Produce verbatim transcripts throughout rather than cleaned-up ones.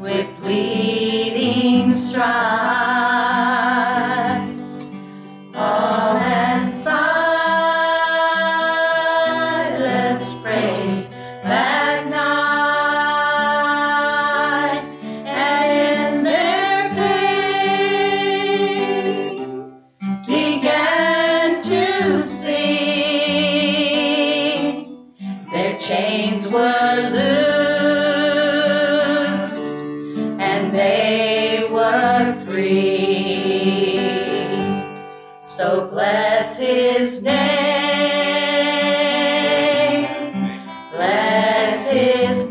with bleeding stripes, all and Silas prayed that night, and in their pain began to sing. Their chains were loosed and they were free. So bless his name, bless his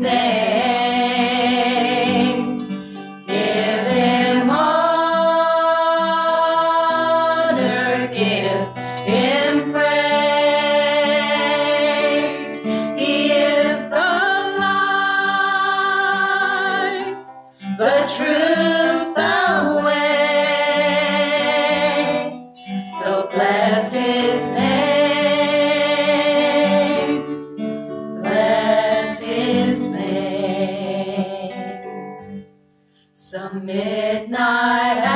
name, give him honor, give him praise. He is the life, the truth, the way. So bless his name, bless his name. Some midnight